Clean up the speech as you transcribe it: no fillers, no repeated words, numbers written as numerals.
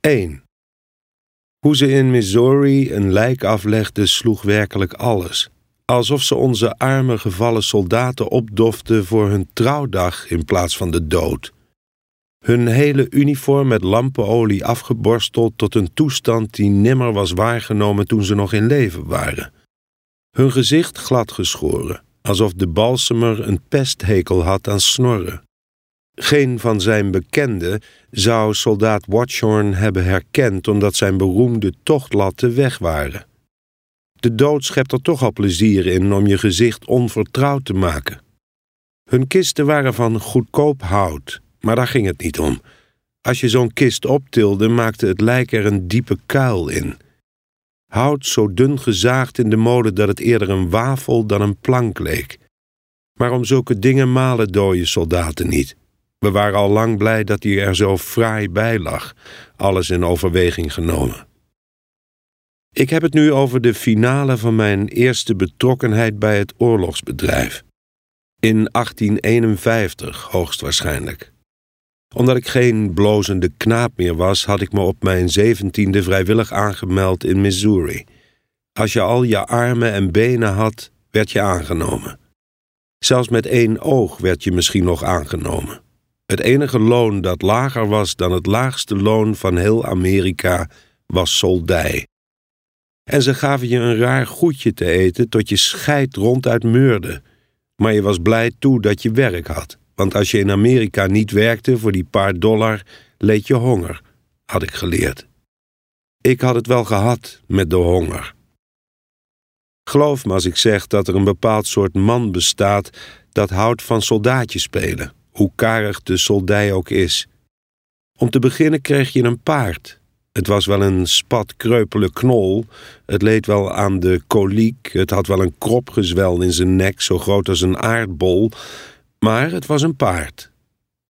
1. Hoe ze in Missouri een lijk aflegde sloeg werkelijk alles. Alsof ze onze arme gevallen soldaten opdofte voor hun trouwdag in plaats van de dood. Hun hele uniform met lampenolie afgeborsteld tot een toestand die nimmer was waargenomen toen ze nog in leven waren. Hun gezicht gladgeschoren, alsof de balsemer een pesthekel had aan snorren. Geen van zijn bekenden zou soldaat Watchorn hebben herkend omdat zijn beroemde tochtlatten weg waren. De dood schept er toch al plezier in om je gezicht onvertrouwd te maken. Hun kisten waren van goedkoop hout, maar daar ging het niet om. Als je zo'n kist optilde, maakte het lijk er een diepe kuil in. Hout zo dun gezaagd in de molen dat het eerder een wafel dan een plank leek. Maar om zulke dingen malen dode soldaten niet. We waren al lang blij dat hij er zo fraai bij lag, alles in overweging genomen. Ik heb het nu over de finale van mijn eerste betrokkenheid bij het oorlogsbedrijf. In 1851, hoogstwaarschijnlijk. Omdat ik geen blozende knaap meer was, had ik me op mijn 17e vrijwillig aangemeld in Missouri. Als je al je armen en benen had, werd je aangenomen. Zelfs met 1 oog werd je misschien nog aangenomen. Het enige loon dat lager was dan het laagste loon van heel Amerika was soldij. En ze gaven je een raar goedje te eten tot je scheid ronduit meurde. Maar je was blij toe dat je werk had. Want als je in Amerika niet werkte voor die paar dollar, leed je honger, had ik geleerd. Ik had het wel gehad met de honger. Geloof me als ik zeg dat er een bepaald soort man bestaat dat houdt van soldaatjes spelen, hoe karig de soldij ook is. Om te beginnen kreeg je een paard. Het was wel een spatkreupele knol, het leed wel aan de koliek, het had wel een kropgezwel in zijn nek zo groot als een aardbol, maar het was een paard.